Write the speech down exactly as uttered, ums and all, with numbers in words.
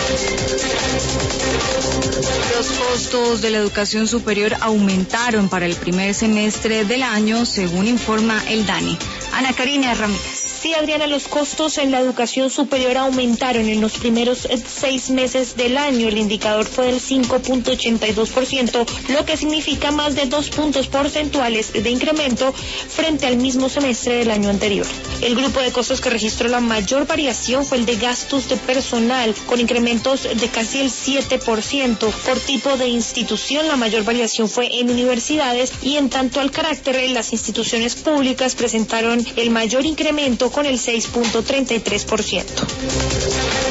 Los costos de la educación superior aumentaron para el primer semestre del año, según informa el DANE. Ana Karina Ramírez. Sí, Adriana, los costos en la educación superior aumentaron en los primeros seis meses del año. El indicador fue del cinco punto ochenta y dos por ciento, lo que significa más de dos puntos porcentuales de incremento frente al mismo semestre del año anterior. El grupo de costos que registró la mayor variación fue el de gastos de personal, con incrementos de casi el siete por ciento. Por tipo de institución, la mayor variación fue en universidades, y en tanto al carácter, las instituciones públicas presentaron el mayor incremento con el seis punto treinta y tres por ciento.